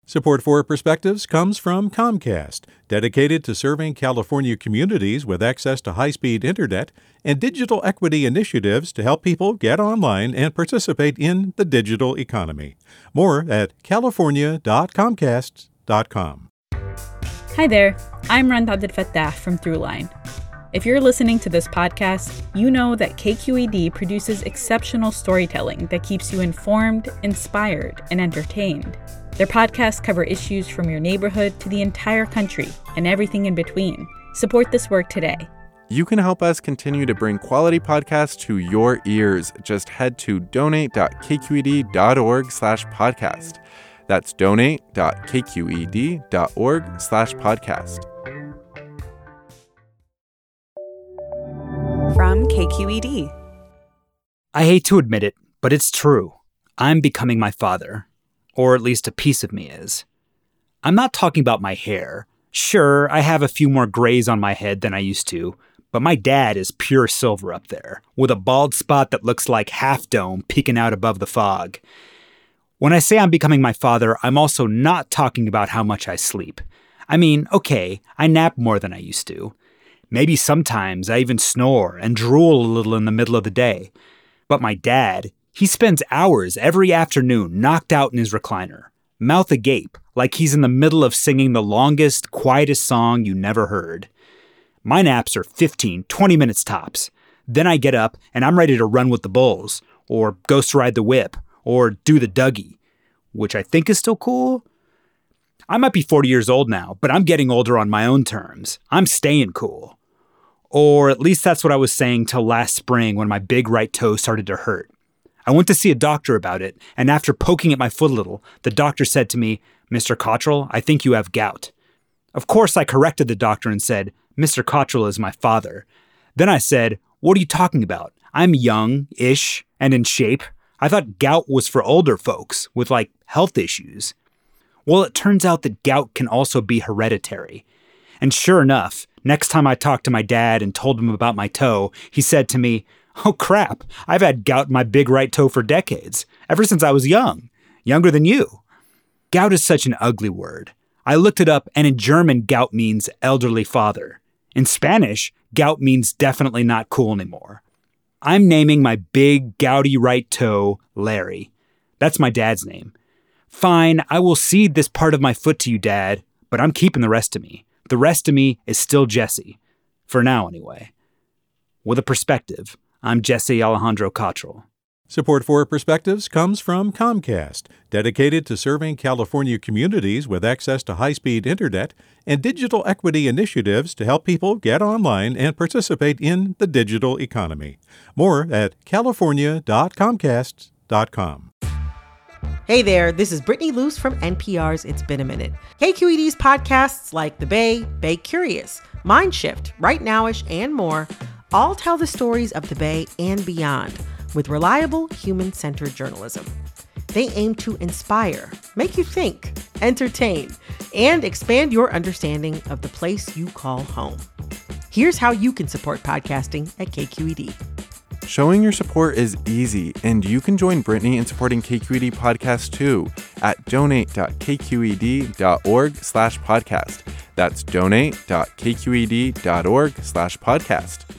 Support for Perspectives comes from Comcast, dedicated to serving California communities with access to high-speed internet and digital equity initiatives to help people get online and participate in the digital economy. More at california.comcast.com. Hi there, I'm Rand Abdel Fattah from Throughline. If you're listening to this podcast, you know that KQED produces exceptional storytelling that keeps you informed, inspired, and entertained. Their podcasts cover issues from your neighborhood to the entire country and everything in between. Support this work today. You can help us continue to bring quality podcasts to your ears. Just head to donate.kqed.org/podcast. That's donate.kqed.org/podcast. From KQED. I hate to admit it, but it's true. I'm becoming my father. Or at least a piece of me is. I'm not talking about my hair. Sure, I have a few more grays on my head than I used to, but my dad is pure silver up there, with a bald spot that looks like Half Dome peeking out above the fog. When I say I'm becoming my father, I'm also not talking about how much I sleep. I mean, okay, I nap more than I used to. Maybe sometimes I even snore and drool a little in the middle of the day. But my dad, he spends hours every afternoon knocked out in his recliner, mouth agape, like he's in the middle of singing the longest, quietest song you never heard. My naps are 15, 20 minutes tops. Then I get up and I'm ready to run with the bulls, or ghost ride the whip, or do the Dougie, which I think is still cool. I might be 40 years old now, but I'm getting older on my own terms. I'm staying cool. Or at least that's what I was saying till last spring when my big right toe started to hurt. I went to see a doctor about it, and after poking at my foot a little, the doctor said to me, "Mr. Cottrell, I think you have gout." Of course, I corrected the doctor and said, "Mr. Cottrell is my father." Then I said, "What are you talking about? I'm young-ish and in shape. I thought gout was for older folks with, health issues." Well, it turns out that gout can also be hereditary. And sure enough, next time I talked to my dad and told him about my toe, he said to me, "Oh crap, I've had gout in my big right toe for decades, ever since I was young, younger than you." Gout is such an ugly word. I looked it up, and in German, gout means elderly father. In Spanish, gout means definitely not cool anymore. I'm naming my big, gouty right toe Larry. That's my dad's name. Fine, I will cede this part of my foot to you, Dad, but I'm keeping the rest of me. The rest of me is still Jesse. For now, anyway. With a perspective, I'm Jesse Alejandro Cottrell. Support for Perspectives comes from Comcast, dedicated to serving California communities with access to high-speed internet and digital equity initiatives to help people get online and participate in the digital economy. More at california.comcast.com. Hey there, this is Brittany Luce from NPR's It's Been a Minute. KQED's podcasts like The Bay, Bay Curious, Mind Shift, Right Nowish, and more all tell the stories of the Bay and beyond with reliable, human-centered journalism. They aim to inspire, make you think, entertain, and expand your understanding of the place you call home. Here's how you can support podcasting at KQED. Showing your support is easy, and you can join Brittany in supporting KQED podcasts too at donate.kqed.org/podcast. That's donate.kqed.org/podcast.